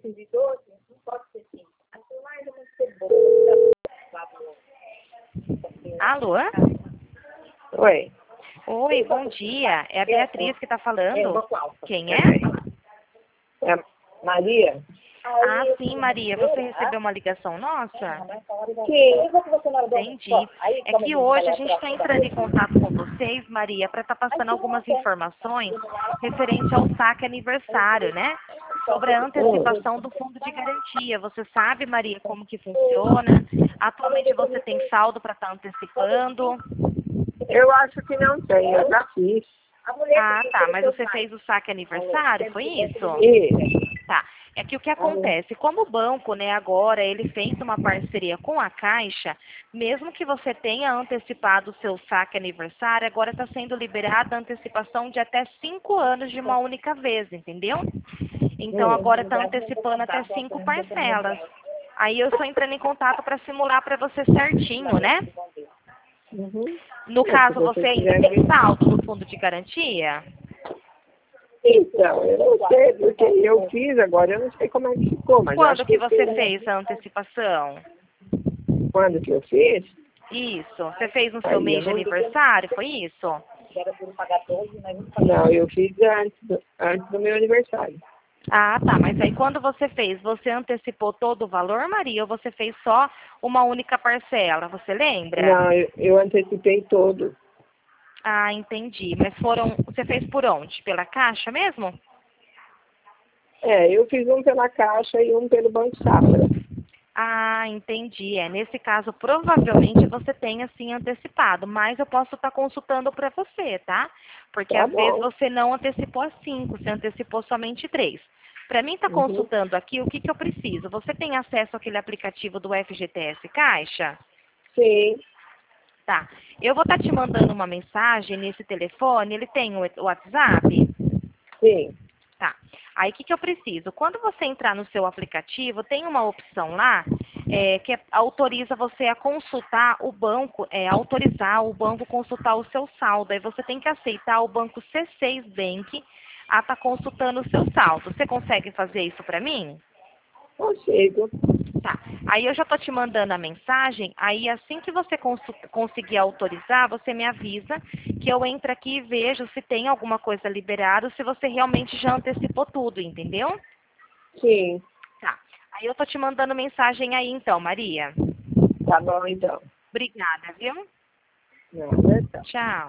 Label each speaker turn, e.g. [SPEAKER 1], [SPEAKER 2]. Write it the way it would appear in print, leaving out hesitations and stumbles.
[SPEAKER 1] de doce, não pode ser 5. Assim, mais ou menos ser bom.
[SPEAKER 2] Alô?
[SPEAKER 1] Oi.
[SPEAKER 2] Oi, bom dia. É a Beatriz que está falando. Quem é?
[SPEAKER 1] É Maria?
[SPEAKER 2] Ah, sim, Maria. Você recebeu uma ligação nossa?
[SPEAKER 1] Sim.
[SPEAKER 2] Entendi. É que hoje a gente está entrando em contato com vocês, Maria, para estar passando algumas informações referente ao saque aniversário, né? Sobre a antecipação do fundo de garantia. Você sabe, Maria, como que funciona? Atualmente você tem saldo para estar antecipando?
[SPEAKER 1] Eu acho que não tem, eu já fiz.
[SPEAKER 2] Ah, tá. Mas você fez o saque aniversário, foi isso?
[SPEAKER 1] Isso.
[SPEAKER 2] Tá. É que o que acontece, como o banco, né, agora ele fez uma parceria com a Caixa, mesmo que você tenha antecipado o seu saque aniversário, agora está sendo liberada a antecipação de até 5 anos de uma única vez, entendeu? Então agora está antecipando até 5 parcelas. Aí eu estou entrando em contato para simular para você certinho, né?
[SPEAKER 1] Uhum.
[SPEAKER 2] No caso, você ainda tem saldo no fundo de garantia?
[SPEAKER 1] Então, eu não sei, porque eu fiz agora, eu não sei como é que ficou, mas
[SPEAKER 2] Quando
[SPEAKER 1] acho
[SPEAKER 2] que
[SPEAKER 1] que
[SPEAKER 2] você
[SPEAKER 1] sim.
[SPEAKER 2] fez a antecipação?
[SPEAKER 1] Quando que eu fiz?
[SPEAKER 2] Isso. Você fez no seu
[SPEAKER 1] Aí
[SPEAKER 2] mês
[SPEAKER 1] eu
[SPEAKER 2] de
[SPEAKER 1] não...
[SPEAKER 2] aniversário, foi isso?
[SPEAKER 1] Não, eu fiz antes do meu aniversário.
[SPEAKER 2] Ah, tá. Mas aí quando você fez, você antecipou todo o valor, Maria, ou você fez só uma única parcela? Você lembra?
[SPEAKER 1] Não, eu antecipei todo.
[SPEAKER 2] Ah, entendi. Mas foram. Você fez por onde? Pela Caixa mesmo?
[SPEAKER 1] É, eu fiz um pela Caixa e um pelo Banco Safra.
[SPEAKER 2] Ah, entendi. Nesse caso, provavelmente você tenha sim antecipado, mas eu posso estar consultando para você, tá? Porque
[SPEAKER 1] Tá
[SPEAKER 2] às vezes
[SPEAKER 1] bom.
[SPEAKER 2] você não antecipou as 5, você antecipou somente 3. Para mim estar
[SPEAKER 1] Uhum.
[SPEAKER 2] consultando aqui, o que que eu preciso? Você tem acesso àquele aplicativo do FGTS Caixa?
[SPEAKER 1] Sim,
[SPEAKER 2] Tá. Eu vou estar te mandando uma mensagem nesse telefone, ele tem o WhatsApp?
[SPEAKER 1] sim.
[SPEAKER 2] Tá. Aí o que que eu preciso? Quando você entrar no seu aplicativo, tem uma opção lá que autoriza você a consultar o banco, autorizar o banco consultar o seu saldo. Aí você tem que aceitar o banco C6 Bank a estar consultando o seu saldo. Você consegue fazer isso para mim?
[SPEAKER 1] Consigo.
[SPEAKER 2] Tá. Aí eu já tô te mandando a mensagem, aí assim que você conseguir autorizar, você me avisa que eu entro aqui e vejo se tem alguma coisa liberada, se você realmente já antecipou tudo, entendeu?
[SPEAKER 1] Sim.
[SPEAKER 2] Tá. Aí eu tô te mandando mensagem aí então, Maria.
[SPEAKER 1] Tá bom, então.
[SPEAKER 2] Obrigada, viu?
[SPEAKER 1] Nada, tá.
[SPEAKER 2] Tchau.